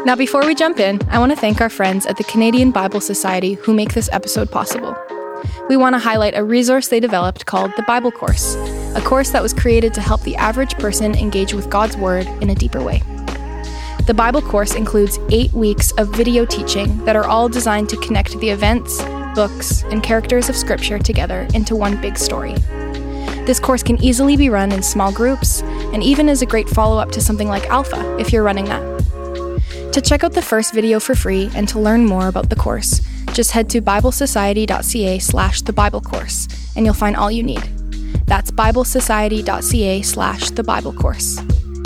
Now, before we jump in, I want to thank our friends at the Canadian Bible Society who make this episode possible. We want to highlight a resource they developed called the Bible Course, a course that was created to help the average person engage with God's Word in a deeper way. The Bible Course includes 8 weeks of video teaching that are all designed to connect the events, books, and characters of Scripture together into one big story. This course can easily be run in small groups, and even is a great follow-up to something like Alpha if you're running that. To check out the first video for free and to learn more about the course, just head to biblesociety.ca/thebiblecourse and you'll find all you need. That's biblesociety.ca/thebiblecourse.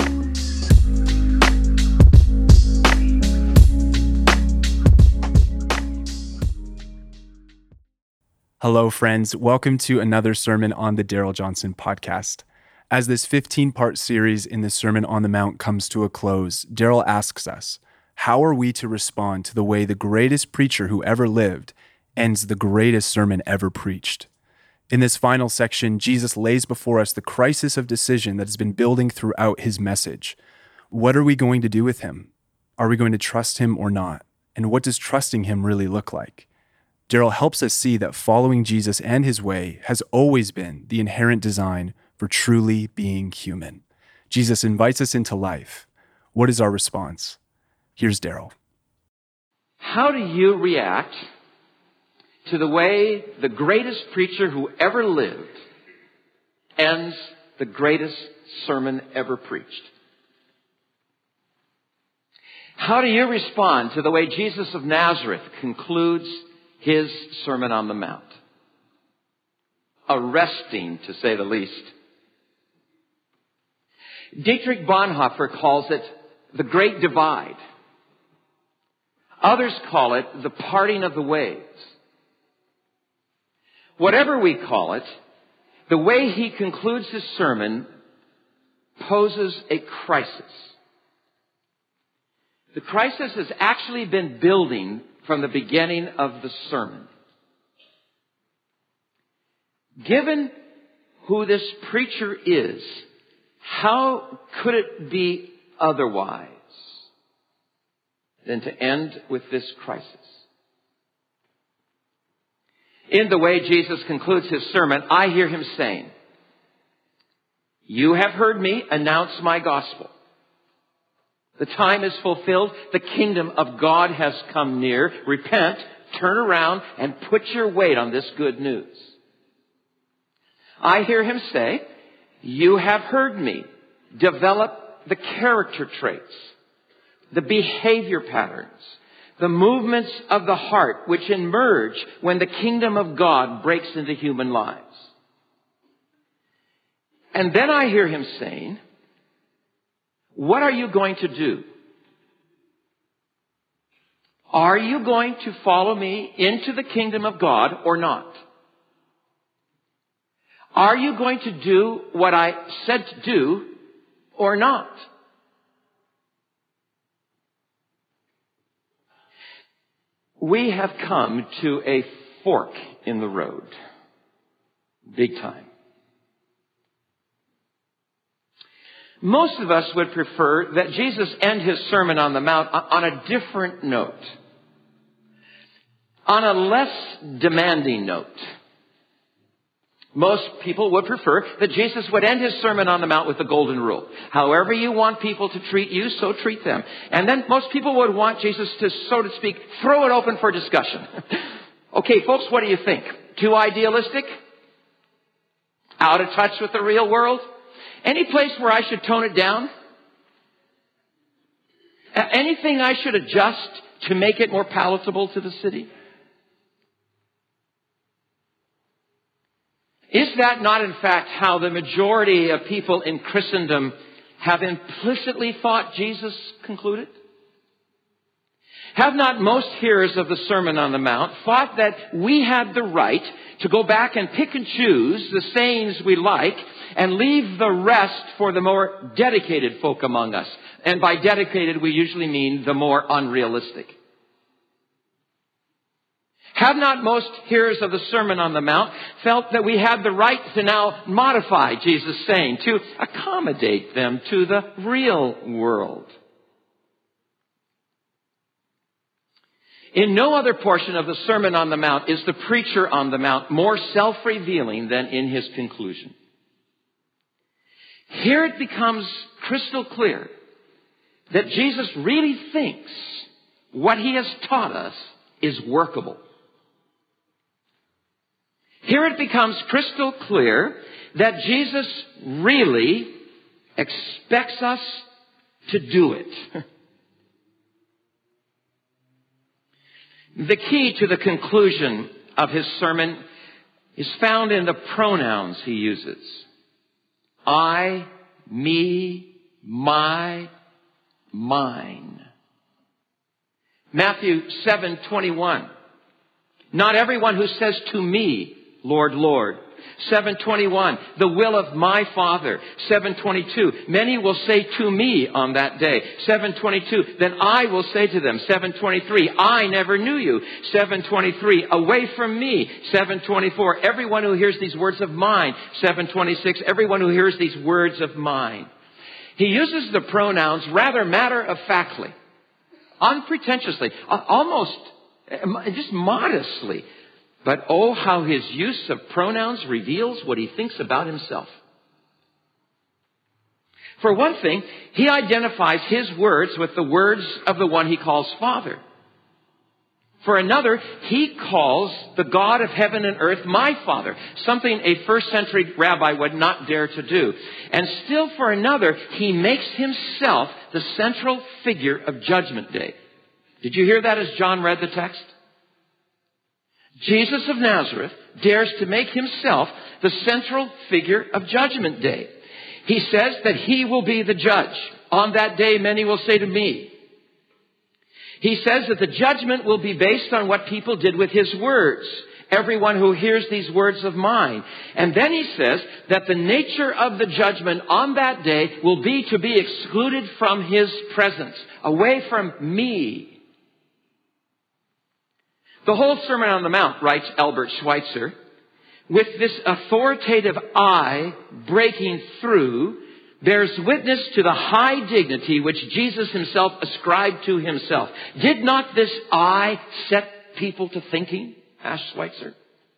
Hello, friends. Welcome to another sermon on the Darrell Johnson podcast. As this 15-part series in the Sermon on the Mount comes to a close, Darrell asks us, how are we to respond to the way the greatest preacher who ever lived ends the greatest sermon ever preached? In this final section, Jesus lays before us the crisis of decision that has been building throughout his message. What are we going to do with him? Are we going to trust him or not? And what does trusting him really look like? Darrell helps us see that following Jesus and his way has always been the inherent design for truly being human. Jesus invites us into life. What is our response? Here's Darrell. How do you react to the way the greatest preacher who ever lived ends the greatest sermon ever preached? How do you respond to the way Jesus of Nazareth concludes his Sermon on the Mount? Arresting, to say the least. Dietrich Bonhoeffer calls it the Great Divide. Others call it the parting of the ways. Whatever we call it, the way he concludes his sermon poses a crisis. The crisis has actually been building from the beginning of the sermon. Given who this preacher is, how could it be otherwise than to end with this crisis? In the way Jesus concludes his sermon, I hear him saying, "You have heard me announce my gospel. The time is fulfilled. The kingdom of God has come near. Repent, turn around, and put your weight on this good news." I hear him say, "You have heard me develop the character traits, the behavior patterns, the movements of the heart which emerge when the kingdom of God breaks into human lives." And then I hear him saying, "What are you going to do? Are you going to follow me into the kingdom of God or not? Are you going to do what I said to do or not?" We have come to a fork in the road. Big time. Most of us would prefer that Jesus end his Sermon on the Mount on a different note. On a less demanding note. Most people would prefer that Jesus would end his Sermon on the Mount with the golden rule. However you want people to treat you, so treat them. And then most people would want Jesus to, so to speak, throw it open for discussion. Okay, folks, what do you think? Too idealistic? Out of touch with the real world? Any place where I should tone it down? Anything I should adjust to make it more palatable to the city? Is that not, in fact, how the majority of people in Christendom have implicitly thought Jesus concluded? Have not most hearers of the Sermon on the Mount thought that we had the right to go back and pick and choose the sayings we like and leave the rest for the more dedicated folk among us? And by dedicated, we usually mean the more unrealistic. Have not most hearers of the Sermon on the Mount felt that we had the right to now modify Jesus' saying, to accommodate them to the real world? In no other portion of the Sermon on the Mount is the preacher on the Mount more self-revealing than in his conclusion. Here it becomes crystal clear that Jesus really thinks what he has taught us is workable. Here it becomes crystal clear that Jesus really expects us to do it. The key to the conclusion of his sermon is found in the pronouns he uses. I, me, my, mine. Matthew 7:21. Not everyone who says to me, Lord, Lord. 7:21. The will of my Father. 7:22. Many will say to me on that day. 7:22. Then I will say to them. 7:23. I never knew you. 7:23. Away from me. 7:24. Everyone who hears these words of mine. 7:26. Everyone who hears these words of mine. He uses the pronouns rather matter-of-factly, unpretentiously, almost just modestly. But oh, how his use of pronouns reveals what he thinks about himself. For one thing, he identifies his words with the words of the one he calls Father. For another, he calls the God of heaven and earth my Father, something a first-century rabbi would not dare to do. And still for another, he makes himself the central figure of Judgment Day. Did you hear that as John read the text? Jesus of Nazareth dares to make himself the central figure of Judgment Day. He says that he will be the judge. On that day, many will say to me. He says that the judgment will be based on what people did with his words. Everyone who hears these words of mine. And then he says that the nature of the judgment on that day will be to be excluded from his presence, away from me. The whole Sermon on the Mount, writes Albert Schweitzer, with this authoritative I breaking through, bears witness to the high dignity which Jesus himself ascribed to himself. Did not this I set people to thinking? Asked Schweitzer.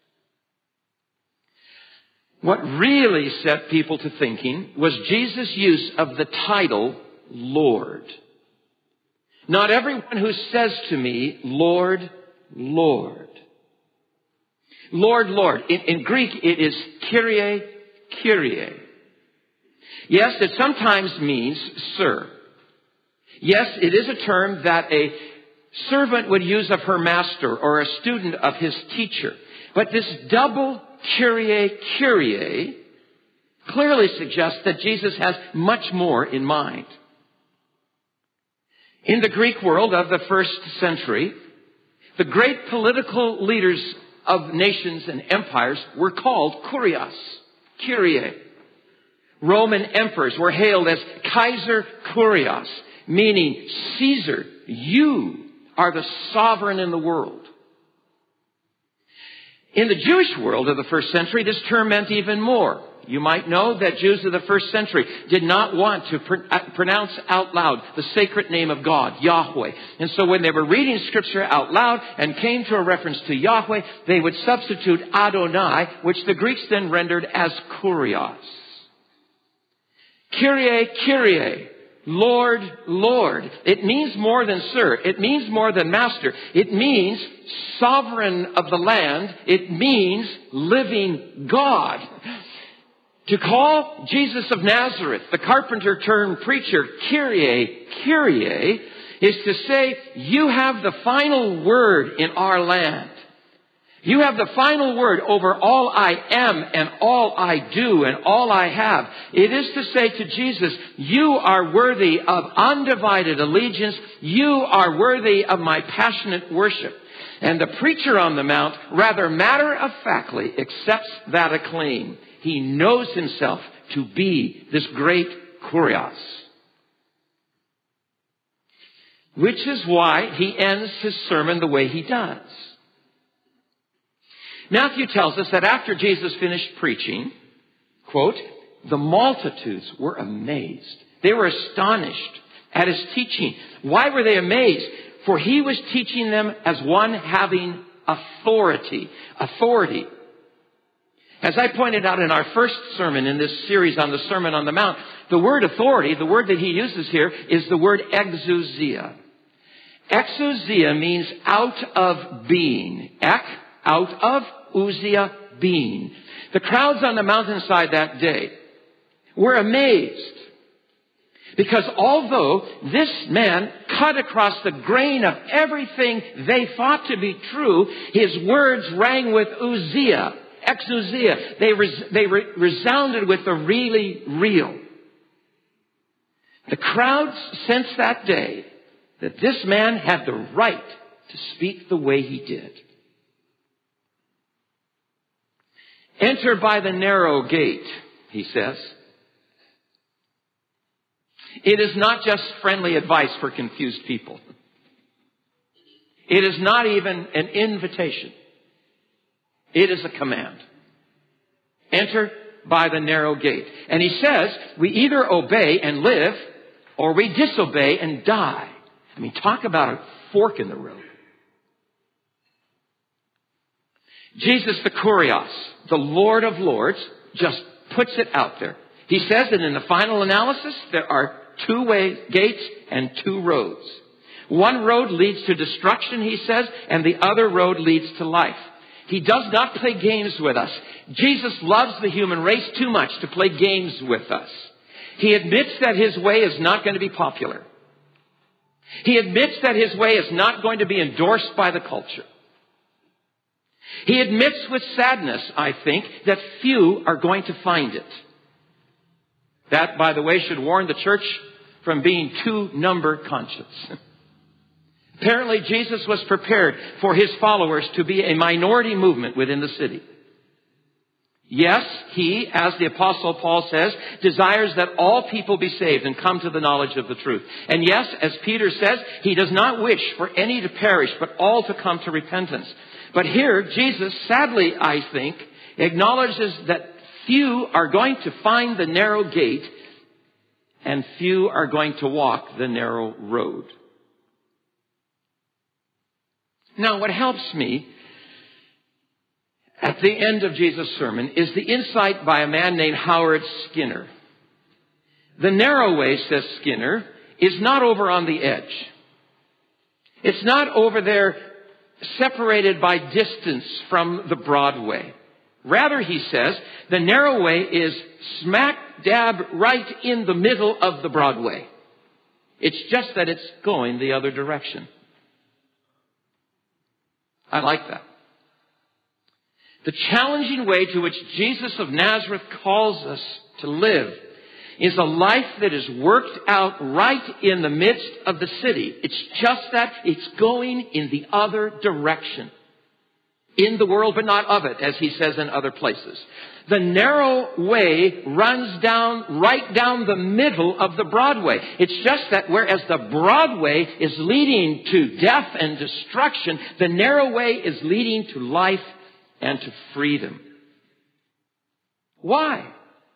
What really set people to thinking was Jesus' use of the title Lord. Not everyone who says to me, Lord, Lord. Lord, Lord. In Greek, it is Kyrie, Kyrie. Yes, it sometimes means sir. Yes, it is a term that a servant would use of her master or a student of his teacher. But this double Kyrie, Kyrie clearly suggests that Jesus has much more in mind. In the Greek world of the first century, the great political leaders of nations and empires were called kurios, Kyrie. Roman emperors were hailed as Kaiser Kurios, meaning Caesar, you are the sovereign in the world. In the Jewish world of the first century, this term meant even more. You might know that Jews of the first century did not want to pronounce out loud the sacred name of God, Yahweh. And so when they were reading Scripture out loud and came to a reference to Yahweh, they would substitute Adonai, which the Greeks then rendered as Kurios. Kyrie, Kyrie, Lord, Lord. It means more than sir. It means more than master. It means sovereign of the land. It means living God. To call Jesus of Nazareth, the carpenter turned preacher, Kyrie, Kyrie, is to say, you have the final word in our land. You have the final word over all I am and all I do and all I have. It is to say to Jesus, you are worthy of undivided allegiance. You are worthy of my passionate worship. And the preacher on the Mount rather matter-of-factly accepts that acclaim. He knows himself to be this great kurios. Which is why he ends his sermon the way he does. Matthew tells us that after Jesus finished preaching, quote, the multitudes were amazed. They were astonished at his teaching. Why were they amazed? for he was teaching them as one having authority. Authority. As I pointed out in our first sermon in this series on the Sermon on the Mount, the word authority, the word that he uses here, is the word exousia. Exousia means out of being. Ek, out of, ousia, being. The crowds on the mountainside that day were amazed, because although this man cut across the grain of everything they thought to be true, his words rang with ousia, exousia. They resounded with the really real. The crowds sensed that day that this man had the right to speak the way he did. Enter by the narrow gate, he says. It is not just friendly advice for confused people. It is not even an invitation. It is a command. Enter by the narrow gate. And he says, we either obey and live, or we disobey and die. I mean, talk about a fork in the road. Jesus the Kurios, the Lord of Lords, just puts it out there. He says that in the final analysis, there are two gates and two roads. One road leads to destruction, he says, and the other road leads to life. He does not play games with us. Jesus loves the human race too much to play games with us. He admits that his way is not going to be popular. He admits that his way is not going to be endorsed by the culture. He admits with sadness, I think, that few are going to find it. That, by the way, should warn the church from being too number conscious. Apparently, Jesus was prepared for his followers to be a minority movement within the city. Yes, he, as the Apostle Paul says, desires that all people be saved and come to the knowledge of the truth. And yes, as Peter says, he does not wish for any to perish, but all to come to repentance. But here, Jesus, sadly, I think, acknowledges that few are going to find the narrow gate and few are going to walk the narrow road. Now, what helps me at the end of Jesus' sermon is the insight by a man named Howard Skinner. The narrow way, says Skinner, is not over on the edge. It's not over there separated by distance from the broad way. Rather, he says, the narrow way is smack dab right in the middle of the broad way. It's just that it's going the other direction. I like that. The challenging way to which Jesus of Nazareth calls us to live is a life that is worked out right in the midst of the city. It's just that it's going in the other direction. In the world, but not of it, as he says in other places. The narrow way runs right down the middle of the broad way. It's just that whereas the broad way is leading to death and destruction, the narrow way is leading to life and to freedom. Why?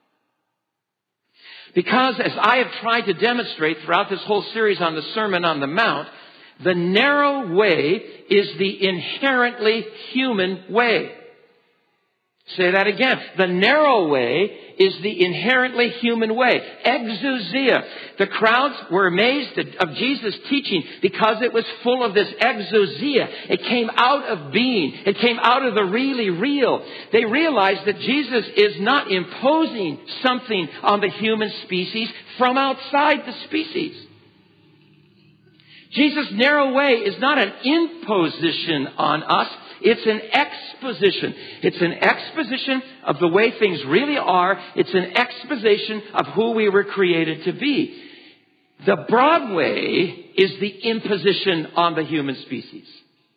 Because, as I have tried to demonstrate throughout this whole series on the Sermon on the Mount, the narrow way is the inherently human way. Say that again. The narrow way is the inherently human way. Exousia. The crowds were amazed of Jesus' teaching because it was full of this exousia. It came out of being. It came out of the really real. They realized that Jesus is not imposing something on the human species from outside the species. Jesus' narrow way is not an imposition on us. It's an exposition. It's an exposition of the way things really are. It's an exposition of who we were created to be. The broad way is the imposition on the human species.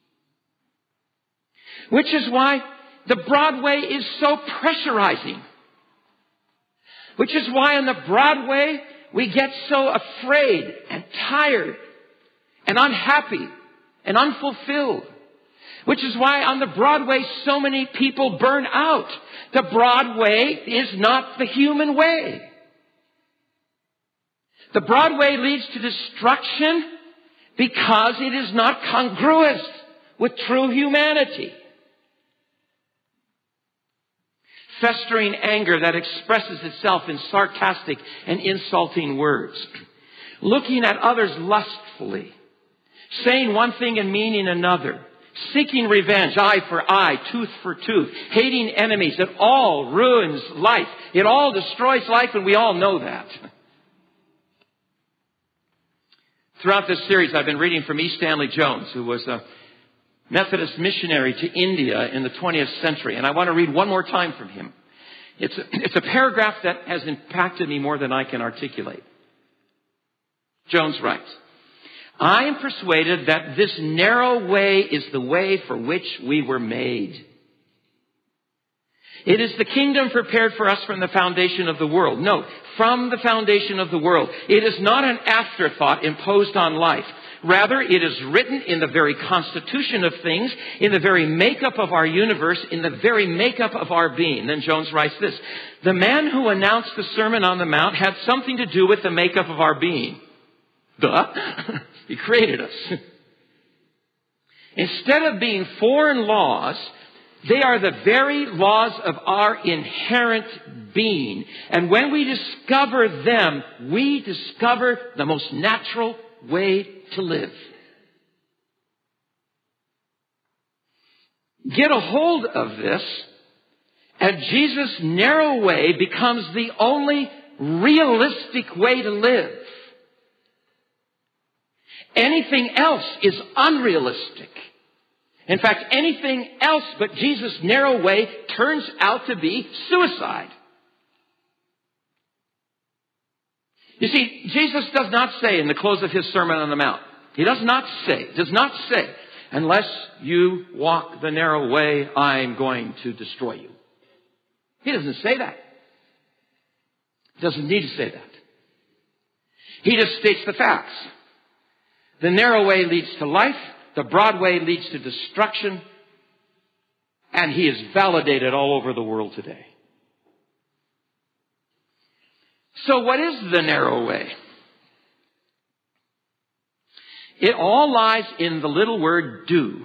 Which is why the broad way is so pressurizing. Which is why on the broad way we get so afraid and tired and unhappy and unfulfilled. Which is why on the broad way so many people burn out. The broad way is not the human way. The broad way leads to destruction because it is not congruous with true humanity. Festering anger that expresses itself in sarcastic and insulting words. Looking at others lustfully. Saying one thing and meaning another. Seeking revenge, eye for eye, tooth for tooth. Hating enemies. It all ruins life. It all destroys life, and we all know that. Throughout this series, I've been reading from E. Stanley Jones, who was a Methodist missionary to India in the 20th century. And I want to read one more time from him. It's a paragraph that has impacted me more than I can articulate. Jones writes, I am persuaded that this narrow way is the way for which we were made. It is the kingdom prepared for us from the foundation of the world. Note, from the foundation of the world. It is not an afterthought imposed on life. Rather, it is written in the very constitution of things, in the very makeup of our universe, in the very makeup of our being. Then Jones writes this, the man who announced the Sermon on the Mount had something to do with the makeup of our being. Duh. He created us. Instead of being foreign laws, they are the very laws of our inherent being. And when we discover them, we discover the most natural way to live. Get a hold of this, and Jesus' narrow way becomes the only realistic way to live. Anything else is unrealistic. In fact, anything else but Jesus' narrow way turns out to be suicide. You see, Jesus does not say in the close of his Sermon on the Mount, he does not say, unless you walk the narrow way, I'm going to destroy you. He doesn't say that. He doesn't need to say that. He just states the facts. The narrow way leads to life. The broad way leads to destruction. And he is validated all over the world today. So what is the narrow way? It all lies in the little word do.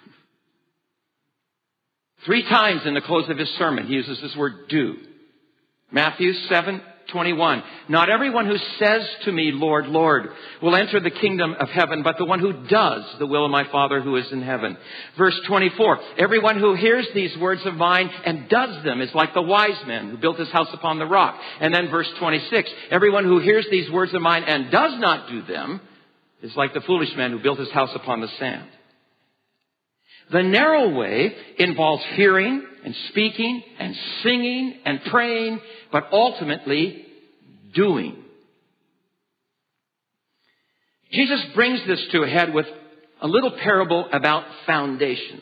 3 times in the close of his sermon, he uses this word do. Matthew 7:21. Not everyone who says to me, Lord, Lord, will enter the kingdom of heaven, but the one who does the will of my Father who is in heaven. Verse 24. Everyone who hears these words of mine and does them is like the wise man who built his house upon the rock. And then verse 26. Everyone who hears these words of mine and does not do them is like the foolish man who built his house upon the sand. The narrow way involves hearing and speaking and singing and praying, but ultimately doing. Jesus brings this to a head with a little parable about foundations.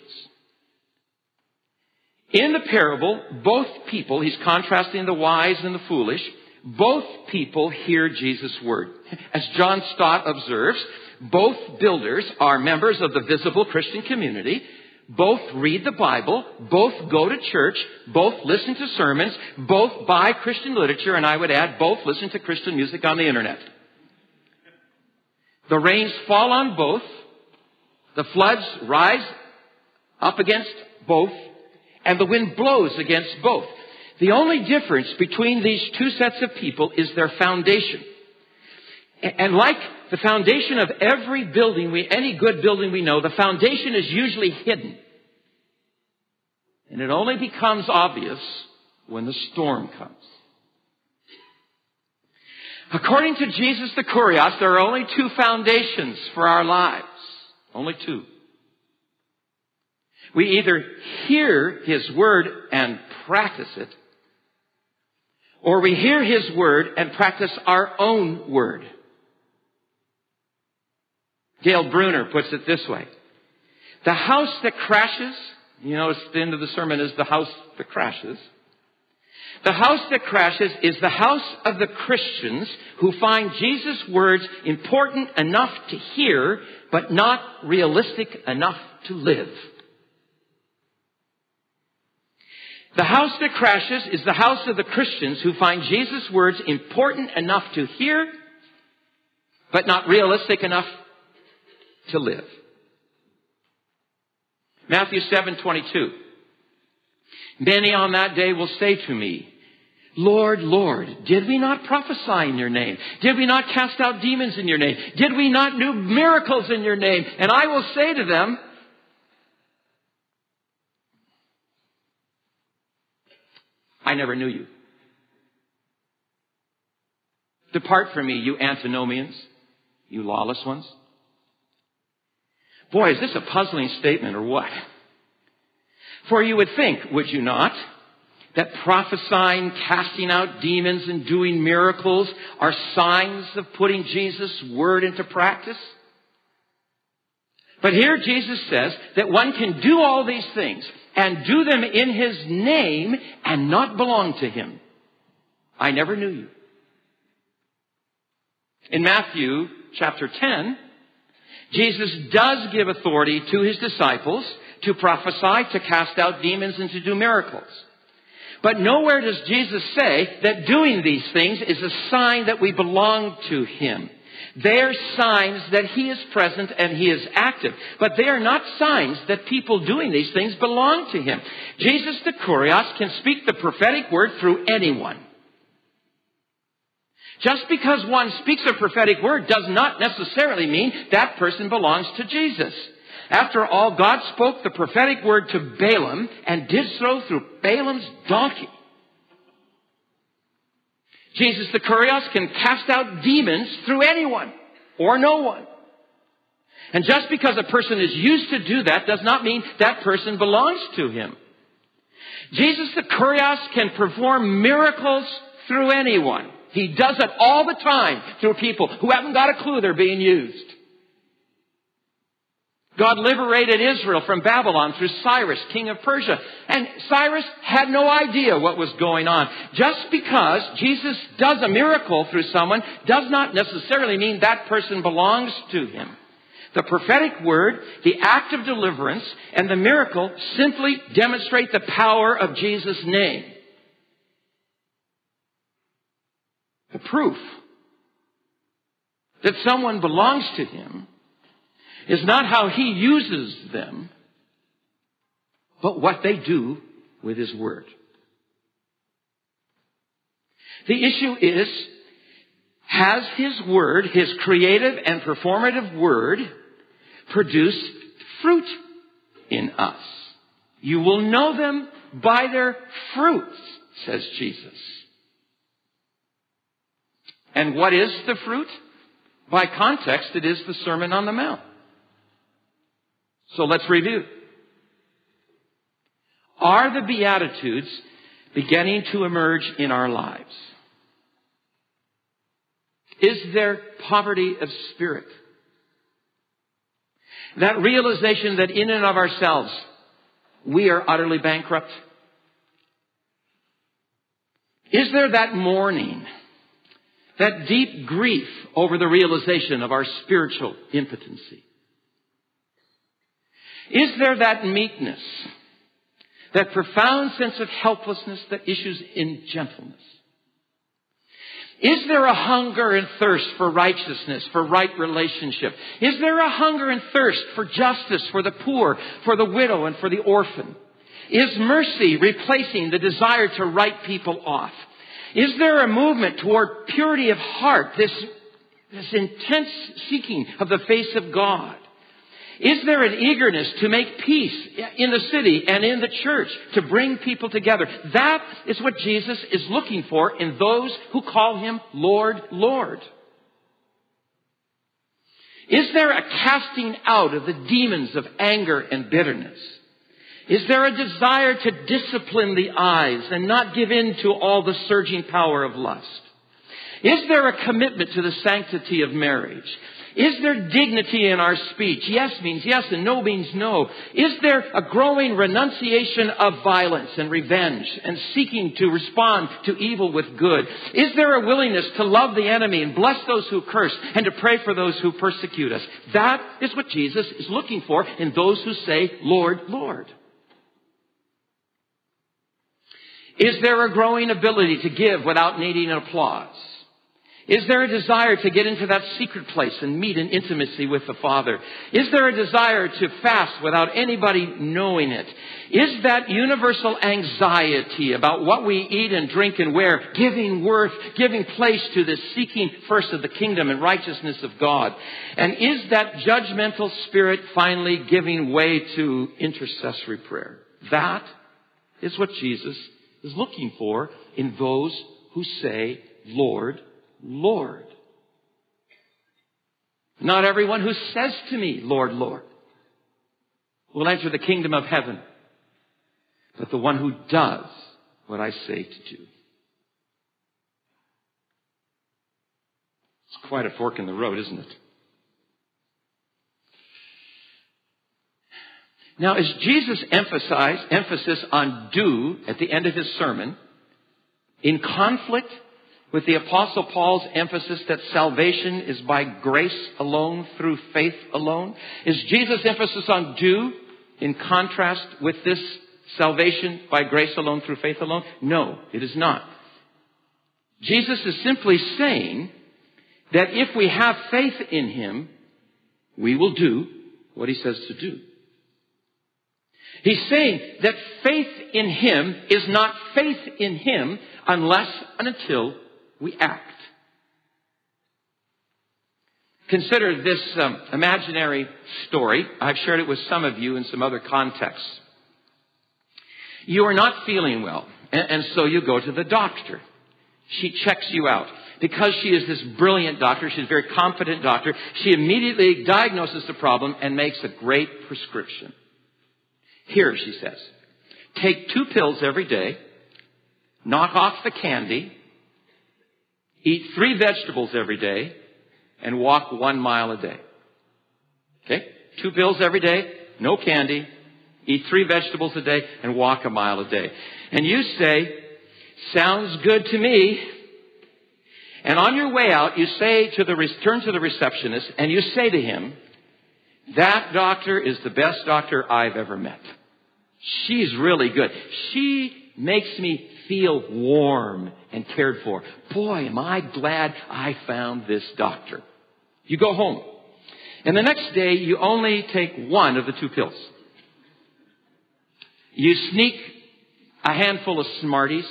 In the parable, both people, he's contrasting the wise and the foolish, both people hear Jesus' word. As John Stott observes, both builders are members of the visible Christian community. Both read the Bible. Both go to church. Both listen to sermons. Both buy Christian literature. And I would add, both listen to Christian music on the internet. The rains fall on both. The floods rise up against both. And the wind blows against both. The only difference between these two sets of people is their foundation. And like the foundation of every building, any good building we know, the foundation is usually hidden. And it only becomes obvious when the storm comes. According to Jesus the Kurios, there are only 2 foundations for our lives. Only 2. We either hear his word and practice it, or we hear his word and practice our own word. Dale Bruner puts it this way. The house that crashes, you notice the end of the sermon is the house that crashes. The house that crashes is the house of the Christians who find Jesus' words important enough to hear, but not realistic enough to live. The house that crashes is the house of the Christians who find Jesus' words important enough to hear, but not realistic enough to live. Matthew 7:22. Many on that day will say to me, Lord, Lord, did we not prophesy in your name? Did we not cast out demons in your name? Did we not do miracles in your name? And I will say to them, I never knew you. Depart from me, you antinomians, you lawless ones. Boy, is this a puzzling statement or what? For you would think, would you not, that prophesying, casting out demons, and doing miracles are signs of putting Jesus' word into practice? But here Jesus says that one can do all these things and do them in His name and not belong to Him. I never knew you. In Matthew chapter 10, Jesus does give authority to His disciples to prophesy, to cast out demons, and to do miracles. But nowhere does Jesus say that doing these things is a sign that we belong to Him. They are signs that He is present and He is active. But they are not signs that people doing these things belong to Him. Jesus the Kurios can speak the prophetic word through anyone. Just because one speaks a prophetic word does not necessarily mean that person belongs to Jesus. After all, God spoke the prophetic word to Balaam and did so through Balaam's donkey. Jesus the Kurios can cast out demons through anyone or no one. And just because a person is used to do that does not mean that person belongs to Him. Jesus the Kurios can perform miracles through anyone. He does it all the time through people who haven't got a clue they're being used. God liberated Israel from Babylon through Cyrus, king of Persia. And Cyrus had no idea what was going on. Just because Jesus does a miracle through someone does not necessarily mean that person belongs to Him. The prophetic word, the act of deliverance, and the miracle simply demonstrate the power of Jesus' name. The proof that someone belongs to Him is not how He uses them, but what they do with His word. The issue is, has His word, His creative and performative word, produced fruit in us? You will know them by their fruits, says Jesus. And what is the fruit? By context, it is the Sermon on the Mount. So let's review. Are the Beatitudes beginning to emerge in our lives? Is there poverty of spirit? That realization that in and of ourselves, we are utterly bankrupt? Is there that mourning, that deep grief over the realization of our spiritual impotency? Is there that meekness, that profound sense of helplessness that issues in gentleness? Is there a hunger and thirst for righteousness, for right relationship? Is there a hunger and thirst for justice, for the poor, for the widow, and for the orphan? Is mercy replacing the desire to write people off? Is there a movement toward purity of heart, this intense seeking of the face of God? Is there an eagerness to make peace in the city and in the church, to bring people together? That is what Jesus is looking for in those who call Him Lord, Lord. Is there a casting out of the demons of anger and bitterness? Is there a desire to discipline the eyes and not give in to all the surging power of lust? Is there a commitment to the sanctity of marriage? Is there dignity in our speech? Yes means yes and no means no. Is there a growing renunciation of violence and revenge and seeking to respond to evil with good? Is there a willingness to love the enemy and bless those who curse and to pray for those who persecute us? That is what Jesus is looking for in those who say, Lord, Lord. Is there a growing ability to give without needing applause? Is there a desire to get into that secret place and meet in intimacy with the Father? Is there a desire to fast without anybody knowing it? Is that universal anxiety about what we eat and drink and wear giving worth, giving place to this seeking first of the kingdom and righteousness of God? And is that judgmental spirit finally giving way to intercessory prayer? That is what Jesus is looking for in those who say, Lord, Lord. Not everyone who says to me, Lord, Lord, will enter the kingdom of heaven, but the one who does what I say to do. It's quite a fork in the road, isn't it? Now, is Jesus' emphasis on do at the end of his sermon in conflict with the Apostle Paul's emphasis that salvation is by grace alone, through faith alone? Is Jesus' emphasis on do in contrast with this salvation by grace alone, through faith alone? No, it is not. Jesus is simply saying that if we have faith in him, we will do what he says to do. He's saying that faith in him is not faith in him unless and until we act. Consider this imaginary story. I've shared it with some of you in some other contexts. You are not feeling well, and so you go to the doctor. She checks you out. Because she is this brilliant doctor, she's a very confident doctor, she immediately diagnoses the problem and makes a great prescription. Here, she says, take 2 pills every day, knock off the candy, eat 3 vegetables every day, and walk 1 mile a day. Okay? 2 pills every day, no candy, eat 3 vegetables a day, and walk 1 mile a day. And you say, sounds good to me. And on your way out, you say turn to the receptionist, and you say to him, that doctor is the best doctor I've ever met. She's really good. She makes me feel warm and cared for. Boy, am I glad I found this doctor. You go home. And the next day, you only take 1 of the 2 pills. You sneak a handful of Smarties.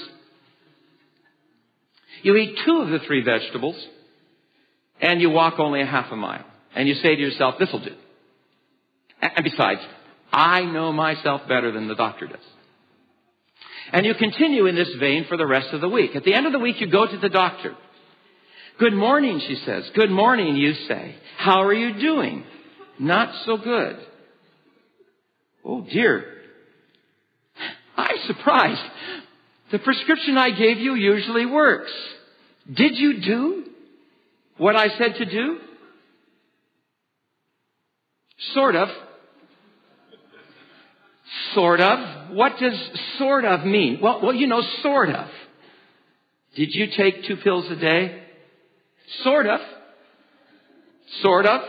You eat 2 of the 3 vegetables. And you walk only a half a mile. And you say to yourself, this'll do. And besides, I know myself better than the doctor does. And you continue in this vein for the rest of the week. At the end of the week, you go to the doctor. Good morning, she says. Good morning, you say. How are you doing? Not so good. Oh, dear. I'm surprised. The prescription I gave you usually works. Did you do what I said to do? Sort of. Sort of? What does sort of mean? Well, you know, sort of. Did you take 2 pills a day? Sort of. Sort of.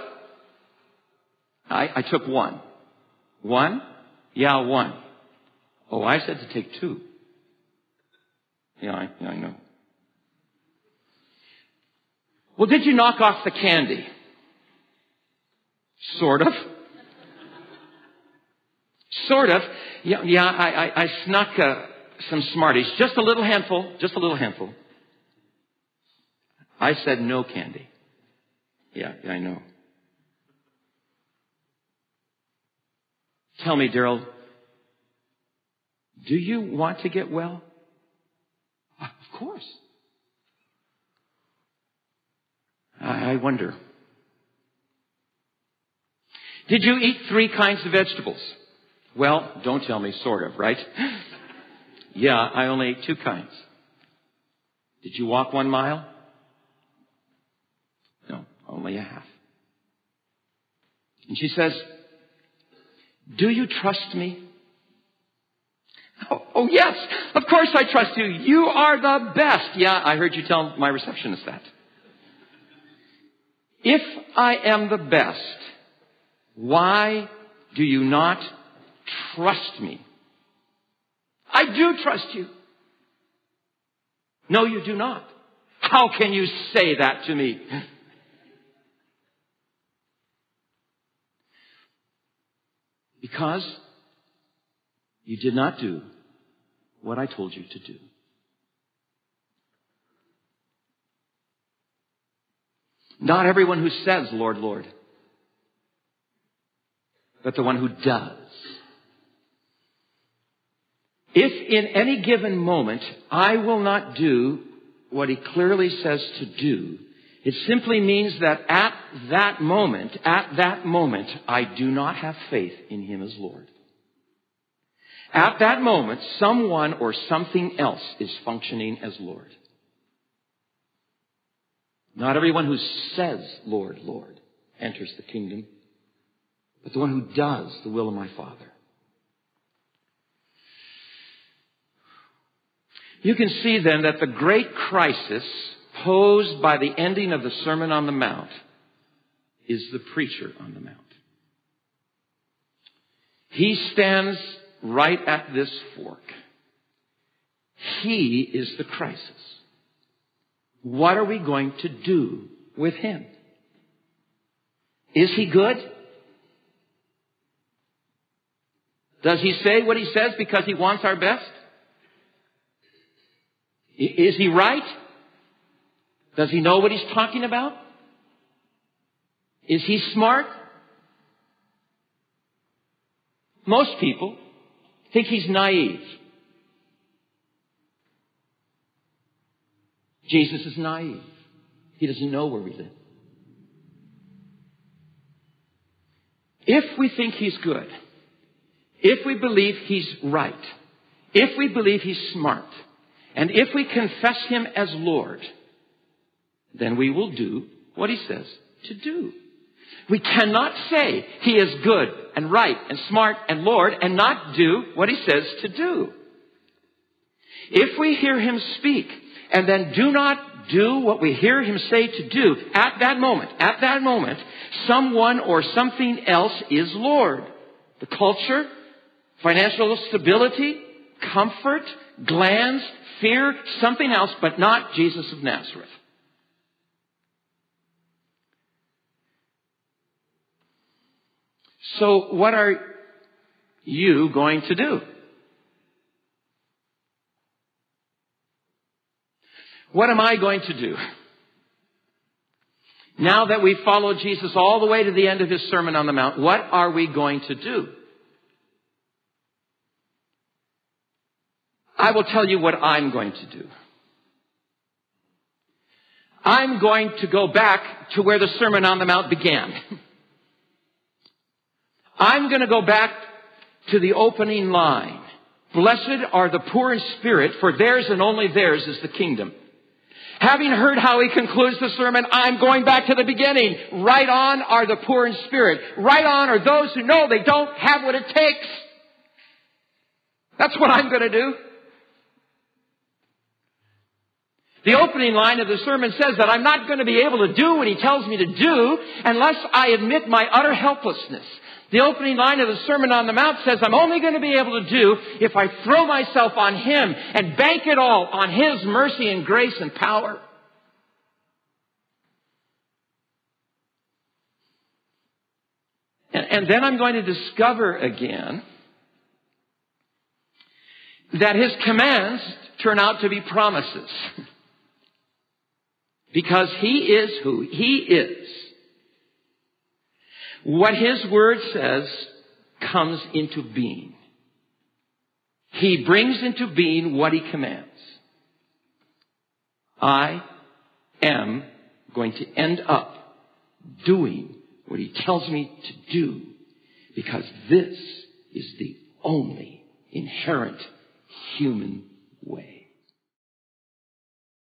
I took 1. 1? Yeah, 1. Oh, I said to take 2. Yeah, I know. Well, did you knock off the candy? Sort of. Sort of. Yeah, I snuck some Smarties. Just a little handful. Just a little handful. I said no candy. Yeah, I know. Tell me, Daryl, do you want to get well? Of course. I wonder. Did you eat 3 kinds of vegetables? Well, don't tell me sort of, right? Yeah, I only ate 2 kinds. Did you walk 1 mile? No, only a half. And she says, do you trust me? Oh, yes, of course I trust you. You are the best. Yeah, I heard you tell my receptionist that. If I am the best, why do you not trust me? I do trust you. No, you do not. How can you say that to me? Because you did not do what I told you to do. Not everyone who says, Lord, Lord, but the one who does. If in any given moment I will not do what he clearly says to do, it simply means that at that moment, I do not have faith in him as Lord. At that moment, someone or something else is functioning as Lord. Not everyone who says, Lord, Lord, enters the kingdom, but the one who does the will of my Father. You can see then that the great crisis posed by the ending of the Sermon on the Mount is the preacher on the Mount. He stands right at this fork. He is the crisis. What are we going to do with him? Is he good? Does he say what he says because he wants our best? Is he right? Does he know what he's talking about? Is he smart? Most people think he's naive. Jesus is naive. He doesn't know where we live. If we think he's good, if we believe he's right, if we believe he's smart, and if we confess him as Lord, then we will do what he says to do. We cannot say he is good and right and smart and Lord and not do what he says to do. If we hear him speak and then do not do what we hear him say to do, at that moment, someone or something else is Lord. The culture, financial stability, comfort, glands, fear, something else, but not Jesus of Nazareth. So what are you going to do? What am I going to do? Now that we've followed Jesus all the way to the end of his Sermon on the Mount, what are we going to do? I will tell you what I'm going to do. I'm going to go back to where the Sermon on the Mount began. I'm going to go back to the opening line. Blessed are the poor in spirit, for theirs and only theirs is the kingdom. Having heard how he concludes the sermon, I'm going back to the beginning. Right on are the poor in spirit. Right on are those who know they don't have what it takes. That's what I'm going to do. The opening line of the sermon says that I'm not going to be able to do what he tells me to do unless I admit my utter helplessness. The opening line of the Sermon on the Mount says I'm only going to be able to do if I throw myself on him and bank it all on his mercy and grace and power. And then I'm going to discover again that his commands turn out to be promises. Because he is who he is. What his word says comes into being. He brings into being what he commands. I am going to end up doing what he tells me to do because this is the only inherent human way.